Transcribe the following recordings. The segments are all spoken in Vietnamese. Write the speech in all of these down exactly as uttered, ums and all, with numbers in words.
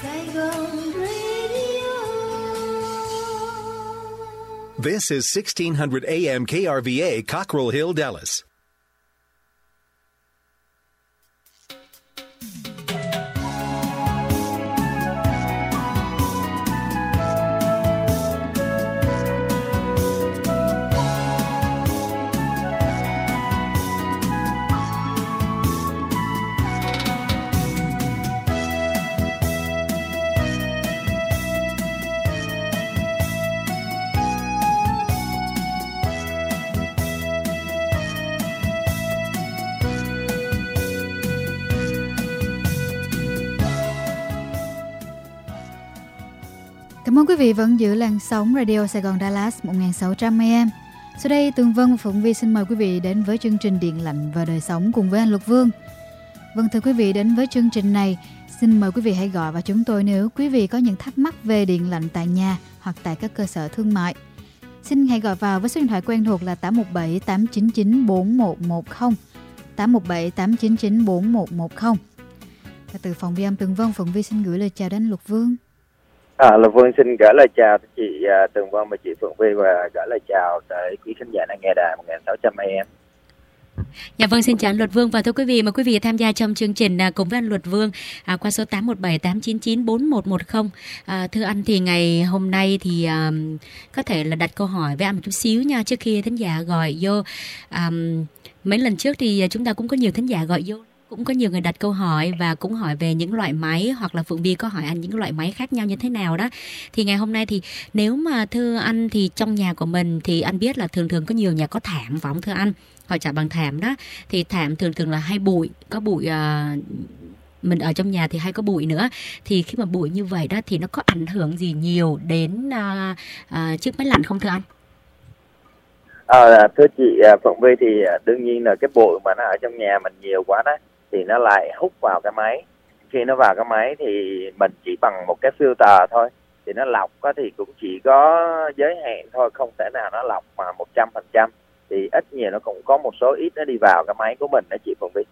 Saigon Radio. This is sixteen hundred A M K R V A, Cockrell Hill, Dallas. Cảm ơn quý vị vẫn giữ làn sóng Radio Sài Gòn Dallas một nghìn sáu trăm A M. Sau đây Tường Vân và Phụng Vi xin mời quý vị đến với chương trình Điện lạnh và đời sống cùng với anh Luật Vương. Vâng, thưa quý vị, đến với chương trình này, xin mời quý vị hãy gọi vào chúng tôi nếu quý vị có những thắc mắc về điện lạnh tại nhà hoặc tại các cơ sở thương mại. Xin hãy gọi vào với số điện thoại quen thuộc là tám một bảy tám chín chín bốn một một không, tám một bảy tám chín chín bốn một một không. Và từ phòng ghi âm Tường Vân, Phụng Vi xin gửi lời chào đến anh Luật Vương. À, Lộc Vương xin gửi lời chào tới chị uh, Tường Vân và chị Phượng Vi và gửi lời chào tới quý khán giả đang nghe đài một nghìn sáu trăm A M. Dạ vâng, xin chào anh Luật Vương và thưa quý vị, mời quý vị tham gia trong chương trình uh, cùng với anh Luật Vương uh, qua số tám một bảy tám chín chín bốn một một không. Uh, thưa anh, thì ngày hôm nay thì uh, có thể là đặt câu hỏi với anh một chút xíu nha, trước khi thính giả gọi vô. Um, mấy lần trước thì chúng ta cũng có nhiều thính giả gọi vô, cũng có nhiều người đặt câu hỏi và cũng hỏi về những loại máy, hoặc là Phượng Vi có hỏi anh những loại máy khác nhau như thế nào đó. Thì ngày hôm nay thì nếu mà thưa anh thì trong nhà của mình thì anh biết là thường thường có nhiều nhà có thảm phải không thưa anh? Họ trả bằng thảm đó. Thì thảm thường thường là hay bụi, có bụi uh, mình ở trong nhà thì hay có bụi nữa. Thì khi mà bụi như vậy đó thì nó có ảnh hưởng gì nhiều đến uh, uh, chiếc máy lạnh không thưa anh? À, thưa chị Phượng Vi thì đương nhiên là cái bụi mà nó ở trong nhà mình nhiều quá đó thì nó lại hút vào cái máy. Khi nó vào cái máy thì mình chỉ bằng một cái filter thôi, thì nó lọc á thì cũng chỉ có giới hạn thôi, không thể nào nó lọc mà một trăm phần trăm. Thì ít nhiều nó cũng có một số ít nó đi vào cái máy của mình đó chị Phượng Vi.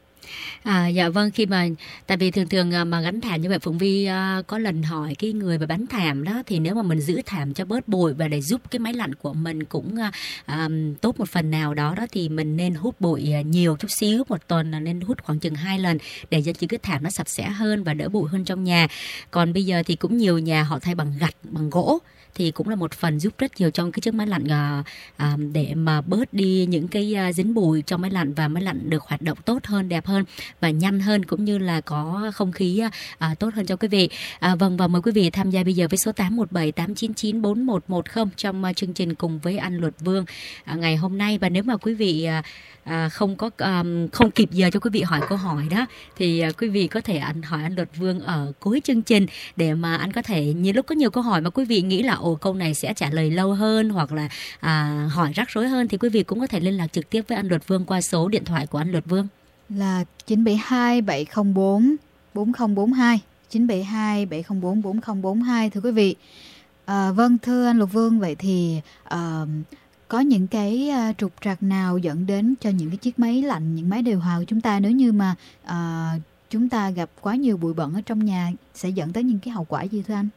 À, dạ vâng, khi mà tại vì thường thường mà gắn thảm như vậy, Phượng Vi uh, có lần hỏi cái người mà bán thảm đó, thì nếu mà mình giữ thảm cho bớt bụi và để giúp cái máy lạnh của mình cũng uh, um, tốt một phần nào đó đó, thì mình nên hút bụi uh, nhiều chút xíu, một tuần là nên hút khoảng chừng hai lần để cho cái thảm nó sạch sẽ hơn và đỡ bụi hơn trong nhà. Còn bây giờ thì cũng nhiều nhà họ thay bằng gạch, bằng gỗ, thì cũng là một phần giúp rất nhiều trong cái chiếc máy lạnh uh, uh, để mà bớt đi những cái uh, dính bụi trong máy lạnh, và máy lạnh được hoạt động tốt hơn, đẹp hơn và nhanh hơn, cũng như là có không khí uh, tốt hơn cho quý vị. Uh, vâng, và mời quý vị tham gia bây giờ với số tám một bảy tám chín chín bốn một một không trong uh, chương trình cùng với anh Luật Vương uh, ngày hôm nay. Và nếu mà quý vị uh, À, không có um, không kịp giờ cho quý vị hỏi câu hỏi đó, thì uh, quý vị có thể anh hỏi anh Luật Vương ở cuối chương trình, để mà anh có thể, như lúc có nhiều câu hỏi mà quý vị nghĩ là ồ câu này sẽ trả lời lâu hơn, hoặc là à, hỏi rắc rối hơn, thì quý vị cũng có thể liên lạc trực tiếp với anh Luật Vương qua số điện thoại của anh Luật Vương là chín bảy hai bảy không bốn bốn không bốn hai, chín bảy hai bảy không bốn bốn không bốn hai. Thưa quý vị, à, vâng, thưa anh Luật Vương, vậy thì à, có những cái uh, trục trặc nào dẫn đến cho những cái chiếc máy lạnh, những máy điều hòa của chúng ta, nếu như mà uh, chúng ta gặp quá nhiều bụi bẩn ở trong nhà, sẽ dẫn tới những cái hậu quả gì thưa anh?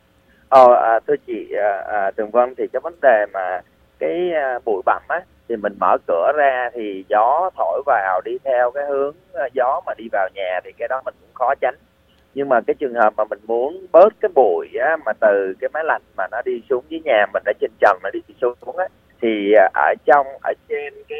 Ờ, à, thưa chị à, Tường Vân, thì cái vấn đề mà cái à, bụi bặm á, thì mình mở cửa ra thì gió thổi vào đi theo cái hướng à, gió mà đi vào nhà, thì cái đó mình cũng khó tránh. Nhưng mà cái trường hợp mà mình muốn bớt cái bụi á, mà từ cái máy lạnh mà nó đi xuống dưới nhà mình, ở trên trần nó đi xuống á, thì ở trong ở trên cái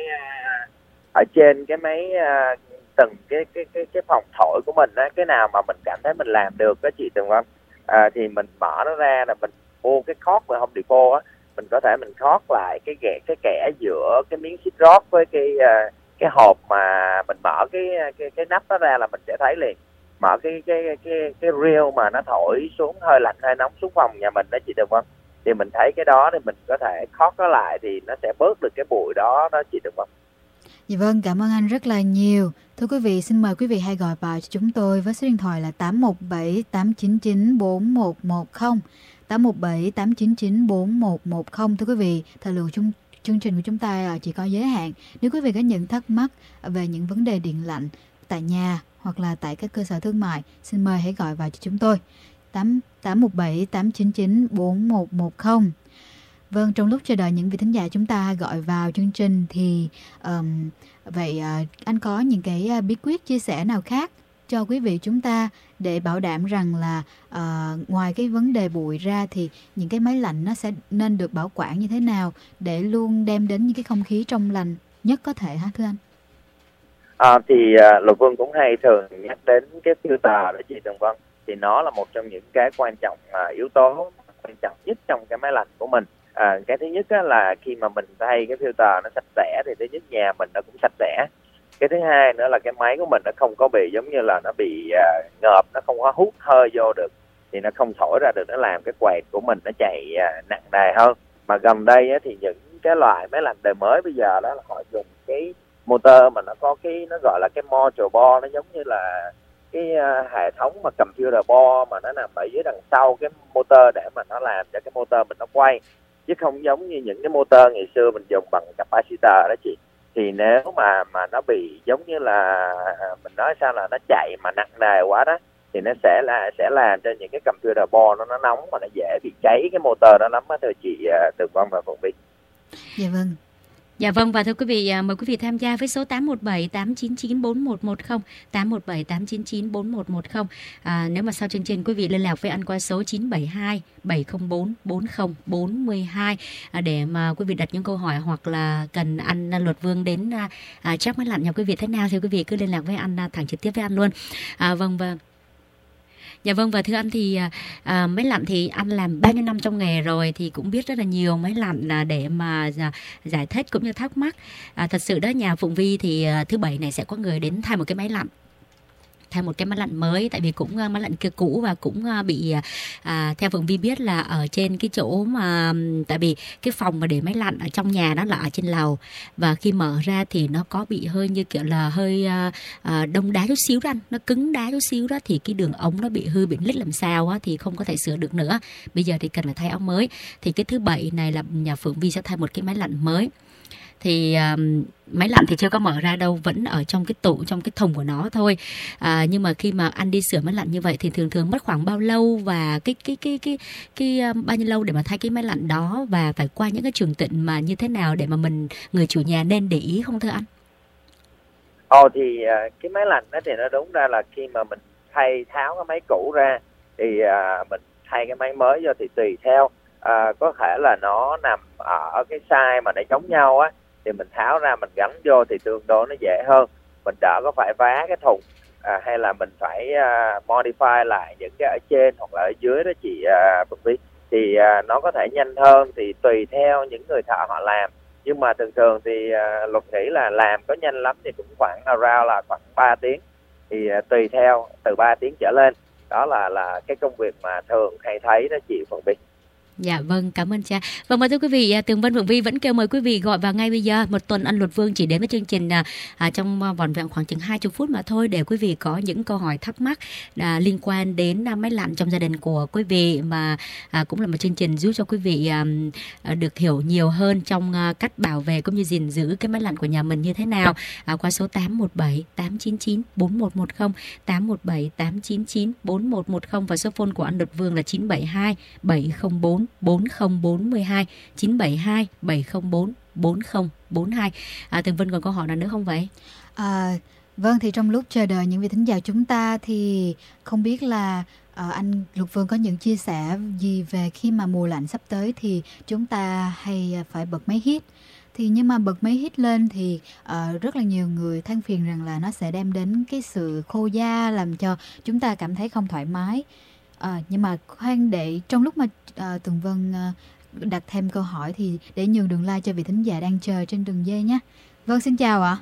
ở trên cái máy từng cái cái cái cái phòng thổi của mình á, cái nào mà mình cảm thấy mình làm được đó chị Tường Vân, à, thì mình mở nó ra là mình mua cái khót về Home Depot á, mình có thể mình khót lại cái kẽ cái kẽ giữa cái miếng xích rót với cái cái hộp mà mình mở cái cái cái nắp đó ra là mình sẽ thấy liền. Mở cái cái cái cái reel mà nó thổi xuống hơi lạnh hơi nóng xuống phòng nhà mình đó chị Tường Vân, thì mình thấy cái đó thì mình có thể khót nó lại, thì nó sẽ bớt được cái bụi đó đó chị Tường Vân. Dạ vâng, cảm ơn anh rất là nhiều. Thưa quý vị, xin mời quý vị hãy gọi vào cho chúng tôi với số điện thoại là tám một bảy tám chín chín bốn một một không, tám một bảy tám chín chín bốn một một không. Thưa quý vị, thời lượng chung chương trình của chúng ta chỉ có giới hạn. Nếu quý vị có những thắc mắc về những vấn đề điện lạnh tại nhà hoặc là tại các cơ sở thương mại, xin mời hãy gọi vào cho chúng tôi tám tám một bảy tám chín chín bốn một một không. Vâng, trong lúc chờ đợi những vị thính giả chúng ta gọi vào chương trình thì um, vậy uh, anh có những cái uh, bí quyết chia sẻ nào khác cho quý vị chúng ta để bảo đảm rằng là uh, ngoài cái vấn đề bụi ra thì những cái máy lạnh nó sẽ nên được bảo quản như thế nào để luôn đem đến những cái không khí trong lành nhất có thể hả thưa anh? À, thì uh, Lục Vân cũng hay thường nhắc đến cái filter đó chị Tường Vân, thì nó là một trong những cái quan trọng uh, yếu tố quan trọng nhất trong cái máy lạnh của mình. À, cái thứ nhất á, là khi mà mình thay cái filter nó sạch sẽ thì thứ nhất nhà mình nó cũng sạch sẽ. Cái thứ hai nữa là cái máy của mình nó không có bị giống như là nó bị uh, ngợp, nó không có hút hơi vô được, thì nó không thổi ra được, nó làm cái quạt của mình nó chạy uh, nặng nề hơn. Mà gần đây á, thì những cái loại máy lạnh đời mới bây giờ đó là họ dùng cái motor mà nó có cái, nó gọi là cái motor board, nó giống như là cái uh, hệ thống mà computer board mà nó nằm ở dưới đằng sau cái motor để mà nó làm cho cái motor mình nó quay, chứ không giống như những cái motor ngày xưa mình dùng bằng capacitor đó chị. Thì nếu mà mà nó bị giống như là mình nói sao là nó chạy mà nặng nề quá đó, thì nó sẽ là sẽ làm cho những cái computer board nó nó nóng mà nó dễ bị cháy cái motor đó lắm á thưa chị Tường Vân và Phụng Vy. Dạ vâng. Dạ vâng, và thưa quý vị, mời quý vị tham gia với số tám một bảy tám chín chín bốn một một không, tám một bảy tám chín chín bốn một một không. À, nếu mà sau chương trình quý vị liên lạc với anh qua số chín bảy hai bảy không bốn bốn không bốn hai à, để mà quý vị đặt những câu hỏi hoặc là cần anh Luật Vương đến à, check máy lạnh nhà quý vị thế nào thì quý vị cứ liên lạc với anh thẳng trực tiếp với anh luôn. À, vâng và Dạ vâng, và thưa anh thì à, máy lạnh thì anh làm bao nhiêu năm trong nghề rồi thì cũng biết rất là nhiều máy lạnh là để mà à, giải thích cũng như thắc mắc. À, thật sự đó, nhà Phụng Vy thì à, thứ bảy này sẽ có người đến thay một cái máy lạnh. Thay một cái máy lạnh mới, tại vì cũng máy lạnh kia cũ và cũng bị à, theo Phụng Vy biết là ở trên cái chỗ mà, tại vì cái phòng mà để máy lạnh ở trong nhà đó là ở trên lầu, và khi mở ra thì nó có bị hơi như kiểu là hơi à, à, đông đá chút xíu đó anh, nó cứng đá chút xíu đó, thì cái đường ống nó bị hư bị lít làm sao á, thì không có thể sửa được nữa. Bây giờ thì cần phải thay ống mới. Thì cái thứ bảy này là nhà Phụng Vy sẽ thay một cái máy lạnh mới. Thì um, máy lạnh thì chưa có mở ra đâu, vẫn ở trong cái tủ, trong cái thùng của nó thôi. À, nhưng mà khi mà anh đi sửa máy lạnh như vậy thì thường thường mất khoảng bao lâu, và cái cái cái cái cái um, bao nhiêu lâu để mà thay cái máy lạnh đó, và phải qua những cái trường tịnh mà như thế nào để mà mình, người chủ nhà nên để ý không thưa anh? Ồ thì uh, cái máy lạnh đó thì nó đúng ra là khi mà mình thay tháo cái máy cũ ra thì uh, mình thay cái máy mới vô thì tùy theo. À, có thể là nó nằm ở cái size mà nó giống nhau á, thì mình tháo ra mình gắn vô thì tương đối nó dễ hơn, mình đỡ có phải vá cái thùng, à, hay là mình phải uh, modify lại những cái ở trên hoặc là ở dưới đó chị Phụng Vy, thì uh, nó có thể nhanh hơn, thì tùy theo những người thợ họ làm. Nhưng mà thường thường thì uh, Lục nghĩ là làm có nhanh lắm thì cũng khoảng around là khoảng ba tiếng, thì uh, tùy theo từ ba tiếng trở lên, đó là là cái công việc mà thường hay thấy đó chị Phụng Vy. Dạ vâng, cảm ơn cha. Vâng, và thưa quý vị, Tường Vân Phụng Vy vẫn kêu mời quý vị gọi vào ngay bây giờ. Một tuần anh Luật Vương chỉ đến với chương trình à, à, trong vỏn vẹn khoảng chừng hai mươi phút mà thôi, để quý vị có những câu hỏi thắc mắc à, liên quan đến à, máy lạnh trong gia đình của quý vị, mà à, cũng là một chương trình giúp cho quý vị à, à, được hiểu nhiều hơn trong à, cách bảo vệ cũng như gìn giữ cái máy lạnh của nhà mình như thế nào. À, qua số tám một bảy tám chín chín bốn một một không, tám một bảy tám chín chín bốn một một không, và số phone của anh Luật Vương là chín bảy hai bảy không bốn bốn không bốn hai, chín bảy hai bảy không bốn bốn không bốn hai. À, Tường Vân còn câu hỏi nào nữa không vậy? À, vâng, thì trong lúc chờ đợi những vị thính giả chúng ta thì không biết là uh, anh Luật Vương có những chia sẻ gì về khi mà mùa lạnh sắp tới thì chúng ta hay phải bật máy hít. Thì nhưng mà bật máy hít lên thì uh, rất là nhiều người than phiền rằng là nó sẽ đem đến cái sự khô da, làm cho chúng ta cảm thấy không thoải mái. À, nhưng mà khoan, để trong lúc mà uh, Tường Vân uh, đặt thêm câu hỏi thì để nhường đường like cho vị thính giả đang chờ trên đường dây nhé. Vâng, xin chào ạ.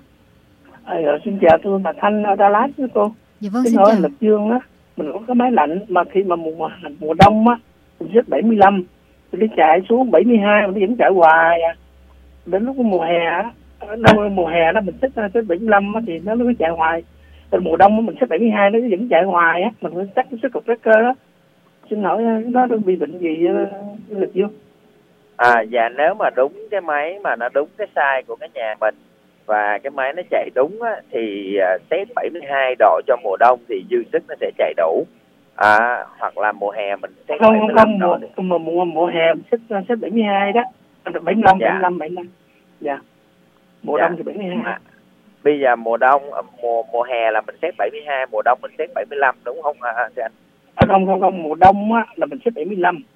À, xin chào, tôi là Thanh ở Dallas với cô. Dạ vâng, xin, xin hỏi chào. Lực Dương á, mình có cái máy lạnh mà khi mà mùa mùa đông á mình xếp bảy mươi lăm, thì đi chạy xuống bảy mươi hai, mình vẫn chạy hoài à. Đến lúc mùa hè á, mùa hè đó mình xếp xếp bảy mươi lăm á thì nó nó chạy hoài. Rồi mùa đông á, mình xếp bảy mươi hai nó vẫn chạy hoài á, mình phải tắt cái sức cột breaker đó. Xin hỏi nó bị bệnh gì Lực Dương? À dạ, nếu mà đúng cái máy mà nó đúng cái size của cái nhà mình và cái máy nó chạy đúng á, thì uh, set bảy mươi hai độ cho mùa đông thì dư sức nó sẽ chạy đủ. À, hoặc là mùa hè mình set không bảy mươi không lăm không độ. mùa, mùa mùa mùa hè xếp xếp bảy mươi hai đó, bảy mươi lăm Dạ. bảy mươi lăm bảy mươi lăm. Dạ. Mùa Dạ. đông thì bảy mươi hai. À, bây giờ mùa đông mùa mùa hè là mình set bảy mươi hai, mùa đông mình set bảy mươi lăm đúng không à, thưa anh? À, không không không mùa đông á là mình xếp bảy mươi lăm.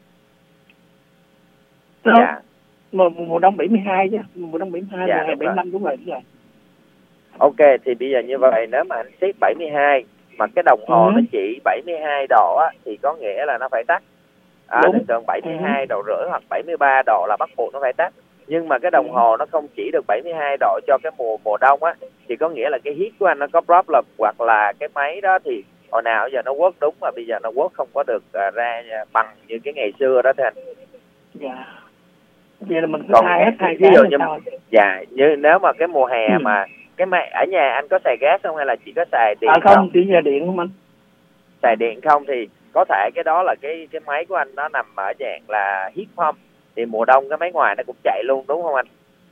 Dạ. Mùa, mùa đông bảy mươi hai chứ, mùa đông bảy mươi hai, Dạ, mùa hè đúng bảy mươi lăm, đúng rồi, đúng rồi. Ok, thì bây giờ như vậy nếu mà anh set bảy mươi hai mà cái đồng hồ Ừ. nó chỉ bảy mươi hai độ á thì có nghĩa là nó phải tắt. À, Đúng. thường thường bảy mươi hai độ rưỡi hoặc bảy mươi ba độ là bắt buộc nó phải tắt. Nhưng mà cái đồng Ừ. hồ nó không chỉ được bảy mươi hai độ cho cái mùa mùa đông á, thì có nghĩa là cái heat của anh nó có problem, hoặc là cái máy đó thì hồi nào giờ nó work đúng mà bây giờ nó work không có được uh, ra bằng như cái ngày xưa đó thưa anh. Dạ. Vậy là mình cứ Còn thay hết hai ví cái dụ là như sao? dạ, như nếu mà cái mùa hè Ừ. mà cái máy ở nhà anh có xài gas không hay là chỉ có xài điện À không, không? chỉ là điện không anh? Xài điện không thì có thể cái đó là cái cái máy của anh nó nằm ở dạng là heat pump, thì mùa đông cái máy ngoài nó cũng chạy luôn đúng không anh?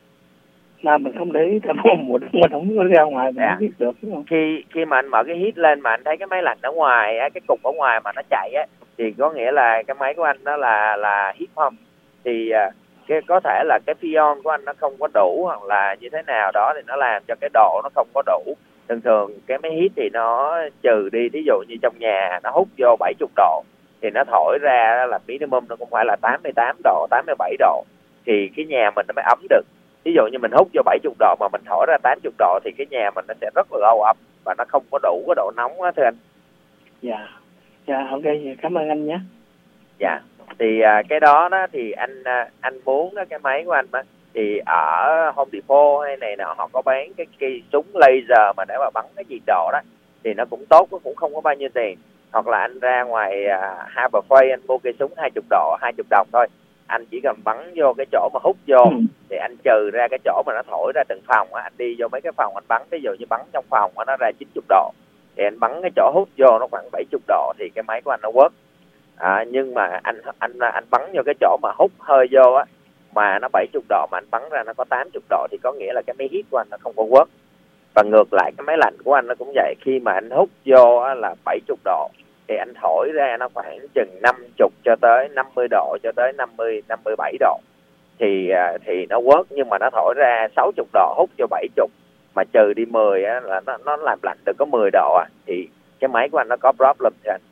Là mình không để ý tại mùa mùa đông mình không có ra ngoài mình Dạ. không biết được, đúng không? Khi khi mà anh mở cái heat lên mà anh thấy cái máy lạnh ở ngoài á, cái cục ở ngoài mà nó chạy á, thì có nghĩa là cái máy của anh nó là là heat pump, thì à, cái có thể là cái pion của anh nó không có đủ hoặc là như thế nào đó thì nó làm cho cái độ nó không có đủ. Thường thường cái máy heat thì nó trừ đi, ví dụ như trong nhà nó hút vô bảy mươi độ thì nó thổi ra là minimum nó cũng phải là tám mươi tám độ, tám mươi bảy độ thì cái nhà mình nó mới ấm được. Ví dụ như mình hút vô bảy mươi độ mà mình thổi ra tám mươi độ thì cái nhà mình nó sẽ rất là âu ấm và nó không có đủ cái độ nóng á thưa anh. Dạ. Dạ, ok, cảm ơn anh nhé. Dạ. Thì à, cái đó đó thì anh à, anh muốn đó, cái máy của anh á, thì ở Home Depot hay này nọ họ có bán cái cây súng laser mà để mà bắn cái nhiệt độ đó thì nó cũng tốt, nó cũng không có bao nhiêu tiền. Hoặc là anh ra ngoài à, Harbor Freight anh mua cây súng hai mươi độ, hai mươi đồng thôi. Anh chỉ cần bắn vô cái chỗ mà hút vô Ừ. thì anh trừ ra cái chỗ mà nó thổi ra từng phòng á, anh đi vô mấy cái phòng anh bắn, ví dụ như bắn trong phòng á, nó ra chín mươi độ thì anh bắn cái chỗ hút vô nó khoảng bảy mươi độ thì cái máy của anh nó work. À, nhưng mà anh anh anh bắn vô cái chỗ mà hút hơi vô á mà nó bảy mươi độ mà anh bắn ra nó có tám mươi độ thì có nghĩa là cái máy heat của anh nó không có work. Và ngược lại cái máy lạnh của anh nó cũng vậy, khi mà anh hút vô á, là bảy mươi độ thì anh thổi ra nó khoảng chừng năm mươi cho tới năm mươi độ cho tới năm mươi, năm mươi bảy độ thì thì nó work. Nhưng mà nó thổi ra sáu mươi độ hút vô bảy mươi mà trừ đi mười á, là nó nó làm lạnh được có mười độ à, thì cái máy của anh nó có problem thì anh.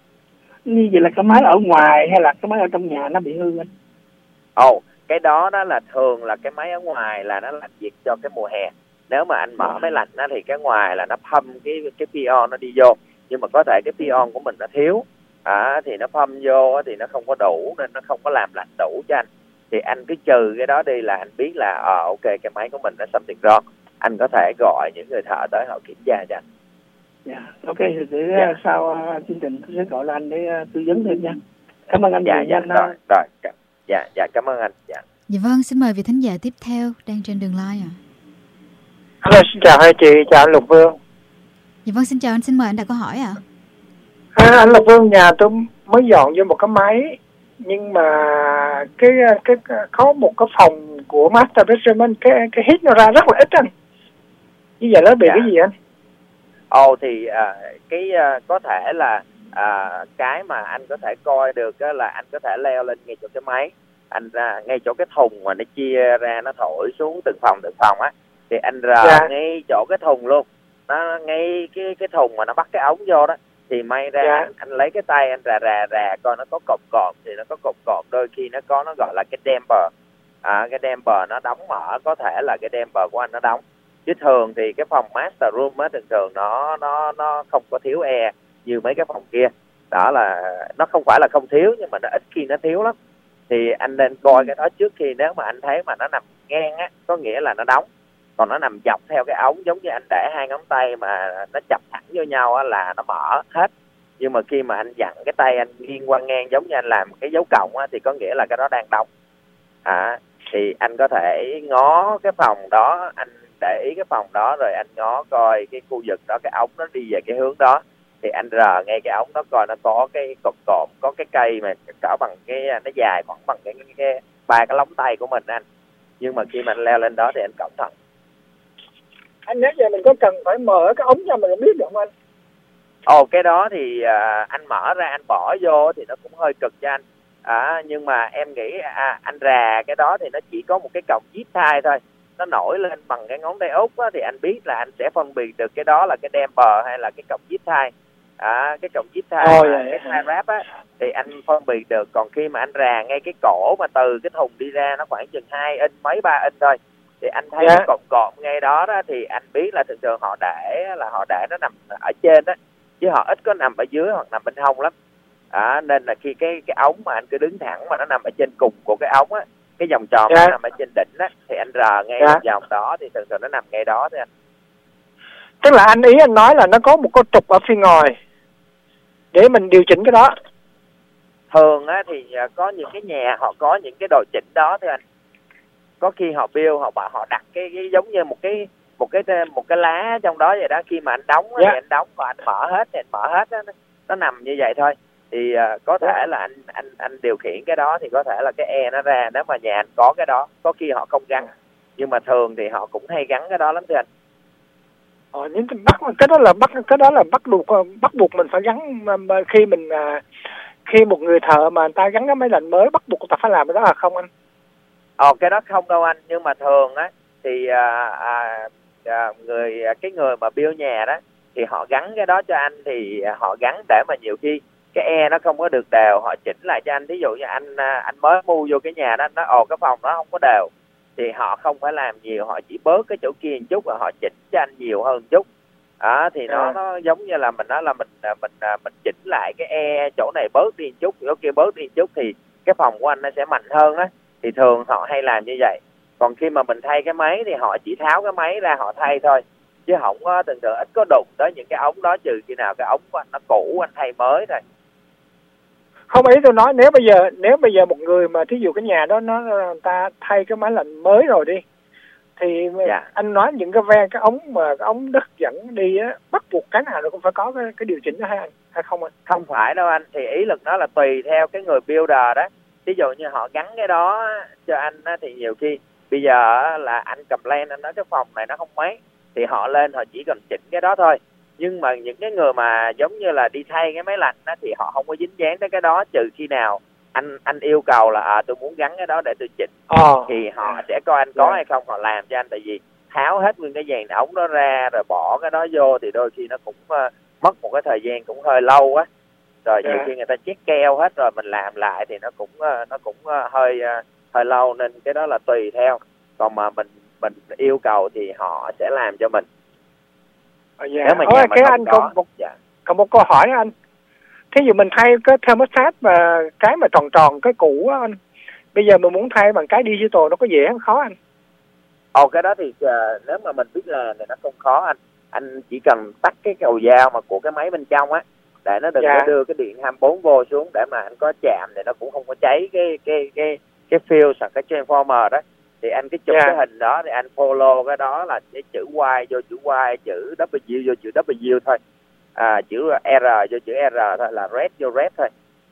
Như vậy là cái máy ở ngoài hay là cái máy ở trong nhà nó bị hư anh? Ồ, oh, cái đó đó là thường là cái máy ở ngoài là nó làm việc cho cái mùa hè. Nếu mà anh mở máy lạnh đó thì cái ngoài là nó pump cái cái pion nó đi vô, nhưng mà có thể cái pion của mình nó thiếu, à, thì nó pump vô thì nó không có đủ nên nó không có làm lạnh đủ cho anh. Thì anh cứ trừ cái đó đi là anh biết là ờ à, ok cái máy của mình nó something wrong. Anh có thể gọi những người thợ tới họ kiểm tra cho anh. Dạ, ok, thì để Dạ. sau uh, chương trình tôi sẽ gọi là anh để uh, tư vấn thêm nha. Cảm ơn anh Dạ, nhiều dạ, nha. rồi, rồi, dạ, dạ, cảm ơn anh. Dạ. Dạ vâng, xin mời vị thính giả tiếp theo đang trên đường line ạ. Hello, xin chào hai chị, chào anh Lục Vương. Dạ vâng, xin chào anh, xin mời anh đặt câu hỏi ạ. À, anh Lục Vương, nhà tôi mới dọn vô một cái máy, nhưng mà cái cái, cái có một cái phòng của master bedroom, cái cái heat nó ra rất là ít anh. Như vậy nó bị Dạ. cái gì anh? Ồ oh, thì à, cái à, có thể là à, cái mà anh có thể coi được á, là anh có thể leo lên ngay chỗ cái máy, anh ra ngay chỗ cái thùng mà nó chia ra nó thổi xuống từng phòng từng phòng á, thì anh rờ Dạ. ngay chỗ cái thùng luôn, nó ngay cái cái thùng mà nó bắt cái ống vô đó, thì may ra Dạ. anh, anh lấy cái tay anh rà rà rà coi nó có cộp cộp thì nó có cộp cộp, đôi khi nó có, nó gọi là cái damper, à, cái damper nó đóng mở, có thể là cái damper của anh nó đóng. Chứ thường thì cái phòng master room á, thường thường nó nó nó không có thiếu air như mấy cái phòng kia. Đó là nó không phải là không thiếu, nhưng mà nó ít khi nó thiếu lắm. Thì anh nên coi cái đó trước khi, nếu mà anh thấy mà nó nằm ngang á, có nghĩa là nó đóng. Còn nó nằm dọc theo cái ống, giống như anh để hai ngón tay mà nó chập thẳng vô nhau á, là nó mở hết. Nhưng mà khi mà anh dặn cái tay anh nghiêng qua ngang giống như anh làm cái dấu cộng á, thì có nghĩa là cái đó đang đóng. À, thì anh có thể ngó cái phòng đó, anh để ý cái phòng đó rồi anh ngó coi cái khu vực đó, cái ống nó đi về cái hướng đó, thì anh rờ ngay cái ống đó coi nó có cái cột cột, có cái cây mà cỡ bằng cái, nó dài khoảng bằng cái cái ba cái lóng tay của mình anh. Nhưng mà khi mà anh leo lên đó thì anh cẩn thận. Anh nếu giờ mình có cần phải mở cái ống cho mình biết được không anh? Ồ, cái đó thì à, anh mở ra anh bỏ vô thì nó cũng hơi cực cho anh. À, nhưng mà em nghĩ à, anh rà cái đó thì nó chỉ có một cái cọng zip tie thôi, nó nổi lên bằng cái ngón tay út á, thì anh biết là anh sẽ phân biệt được cái đó là cái damper hay là cái cọng zip tie. À, cái cọng zip tie, Ồ, cái tie wrap á thì anh phân biệt được. Còn khi mà anh rà ngay cái cổ mà từ cái thùng đi ra nó khoảng chừng hai inch mấy ba inch thôi, thì anh thấy Dạ. cái cọng cọm ngay đó đó thì anh biết là thường thường họ để là họ để nó nằm ở trên đó, chứ họ ít có nằm ở dưới hoặc nằm bên hông lắm. À, nên là khi cái cái ống mà anh cứ đứng thẳng mà nó nằm ở trên cùng của cái ống á, cái vòng tròn Dạ. nó nằm ở trên đỉnh á, thì anh rờ ngay Dạ. vòng vòng đó thì thường thường nó nằm ngay đó thôi anh. Tức là anh ý anh nói là nó có một cái trục ở phía ngoài để mình điều chỉnh cái đó. Thường á thì à, có những cái nhà họ có những cái đồ chỉnh đó thôi anh. Có khi họ build họ bảo họ đặt cái, cái giống như một cái một cái một cái lá trong đó vậy đó, khi mà anh đóng á, Dạ. thì anh đóng và anh mở hết thì anh mở hết á, nó, nó nằm như vậy thôi. Thì à, có thể là anh anh anh điều khiển cái đó thì có thể là cái e nó ra, nếu mà nhà anh có cái đó, có khi họ không gắn, nhưng mà thường thì họ cũng hay gắn cái đó lắm thưa anh. Ờ, những cái bắt cái đó là bắt cái đó là bắt buộc bắt buộc mình phải gắn mà, mà khi mình à, khi một người thợ mà người ta gắn cái máy lạnh mới bắt buộc người ta phải làm cái đó là không anh? Ồ, cái đó không đâu anh, nhưng mà thường á thì à, à, à, người cái người mà build nhà đó thì họ gắn cái đó cho anh, thì họ gắn để mà nhiều khi cái e nó không có được đều, họ chỉnh lại cho anh. Ví dụ như anh anh mới mua vô cái nhà đó, nó ồ cái phòng nó không có đều, thì họ không phải làm nhiều, họ chỉ bớt cái chỗ kia một chút và họ chỉnh cho anh nhiều hơn một chút. Đó, thì nó À. nó giống như là mình nói là mình mình mình chỉnh lại cái e chỗ này bớt đi một chút, chỗ kia bớt đi một chút thì cái phòng của anh nó sẽ mạnh hơn đó. Thì thường họ hay làm như vậy. Còn khi mà mình thay cái máy thì họ chỉ tháo cái máy ra họ thay thôi, chứ không có thường thường ít có đụng tới những cái ống đó, trừ khi nào cái ống của anh nó cũ anh thay mới thôi. Không, ý tôi nói nếu bây giờ nếu bây giờ một người mà thí dụ cái nhà đó nó người ta thay cái máy lạnh mới rồi đi, thì Dạ. anh nói những cái ve cái ống mà cái ống đất dẫn đi á, bắt buộc cái nào nó cũng phải có cái, cái điều chỉnh đó hay anh hay không anh? Không phải đâu anh, thì ý lực nó là tùy theo cái người builder đó. Ví dụ như họ gắn cái đó cho anh á, thì nhiều khi bây giờ là anh cầm lên anh nói cái phòng này nó không mấy, thì họ lên họ chỉ cần chỉnh cái đó thôi. Nhưng mà những cái người mà giống như là đi thay cái máy lạnh á, thì họ không có dính dáng tới cái đó, trừ khi nào anh anh yêu cầu là à, tôi muốn gắn cái đó để tôi chỉnh, Ờ. thì họ sẽ coi anh có Dạ. hay không họ làm cho anh. Tại vì tháo hết nguyên cái dàn ống đó ra rồi bỏ cái đó vô thì đôi khi nó cũng uh, mất một cái thời gian cũng hơi lâu á. Rồi Dạ. nhiều khi người ta check keo hết rồi mình làm lại thì nó cũng uh, nó cũng uh, hơi uh, hơi lâu, nên cái đó là tùy theo. Còn mà mình mình yêu cầu thì họ sẽ làm cho mình. Ờ, dạ. Nếu mà Ôi, nhà mình cái không anh có. còn một Dạ. còn một câu hỏi anh. Thí dụ mình thay cái thermostat mà cái mà tròn tròn cái cũ á anh, bây giờ mình muốn thay bằng cái digital nó có dễ không khó anh? Ồ, cái đó thì uh, nếu mà mình biết làm thì nó không khó anh. Anh chỉ cần tắt cái cầu dao mà của cái máy bên trong á, để nó đừng Dạ. có đưa cái điện hai mươi bốn vôn xuống, để mà anh có chạm thì nó cũng không có cháy cái cái cái cái fuse hoặc cái transformer đó. Thì anh cái chụp Dạ. cái hình đó thì anh follow cái đó là cái chữ Y vô chữ Y, chữ W vô chữ W thôi, à, chữ R vô chữ R thôi, là red vô red thôi.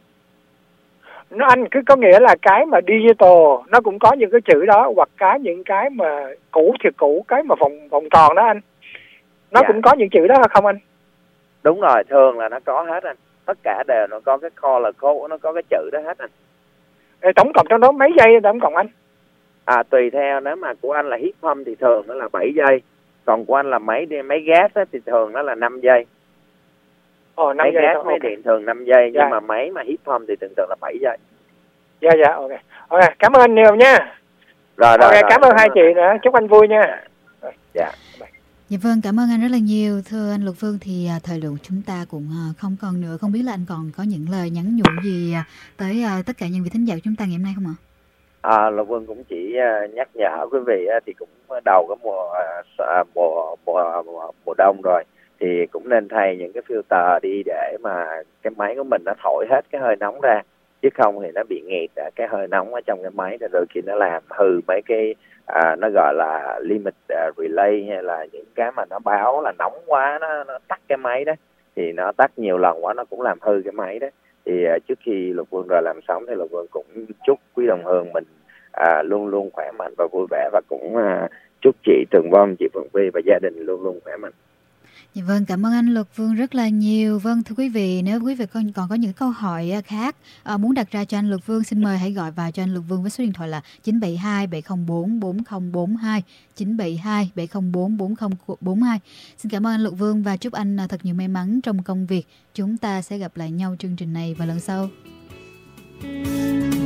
Nó anh cứ có nghĩa là cái mà digital nó cũng có những cái chữ đó, hoặc cái những cái mà cũ thì cũ, cái mà vòng vòng tròn đó anh, nó Dạ. cũng có những chữ đó không anh? Đúng rồi, thường là nó có hết anh. Tất cả đều nó có cái color code, nó có cái chữ đó hết anh. Ê, tổng cộng trong đó mấy giây tổng cộng anh? À, tùy theo, nếu mà của anh là heat pump thì thường nó là bảy giây. Còn của anh là máy máy gas á, thì thường nó là năm giây. Ồ, năm Máy giây gas, thôi, máy okay. điện thường năm giây, Dạ. nhưng mà máy mà heat pump thì thường thường là bảy giây. Dạ dạ, ok. Ok, cảm ơn anh nhiều nha. Rồi rồi. Ok, rồi, cảm ơn hai chị nữa, chúc anh vui nha. Dạ. Dạ vâng, cảm ơn anh rất là nhiều. Thưa anh Lục Vương, thì à, thời lượng chúng ta cũng à, không còn nữa. Không biết là anh còn có những lời nhắn nhủ gì à, tới à, tất cả những vị thính giả của chúng ta ngày hôm nay không ạ? À, Lục Vương cũng chỉ uh, nhắc nhở quý vị uh, thì cũng đầu cái mùa, uh, mùa mùa mùa mùa đông rồi, thì cũng nên thay những cái filter đi để mà cái máy của mình nó thổi hết cái hơi nóng ra, chứ không thì nó bị nghẹt uh, cái hơi nóng ở trong cái máy, rồi đôi khi nó làm hư mấy cái uh, nó gọi là limit uh, relay, hay là những cái mà nó báo là nóng quá nó, nó tắt cái máy đó, thì nó tắt nhiều lần quá nó cũng làm hư cái máy đó. Thì uh, trước khi Lục Vương rời làm sống thì Lục Vương cũng chúc quý đồng hương mình uh, luôn luôn khỏe mạnh và vui vẻ, và cũng uh, chúc chị Tường Vong, chị Phượng Vi và gia đình luôn luôn khỏe mạnh. Dạ vâng, cảm ơn anh Luật Vương rất là nhiều. Vâng, thưa quý vị, nếu quý vị còn, còn có những câu hỏi khác à, muốn đặt ra cho anh Luật Vương, xin mời hãy gọi vào cho anh Luật Vương với số điện thoại là chín bảy hai bảy không bốn bốn không bốn hai, chín bảy hai bảy không bốn bốn không bốn hai. Xin cảm ơn anh Luật Vương và chúc anh thật nhiều may mắn trong công việc. Chúng ta sẽ gặp lại nhau chương trình này vào lần sau.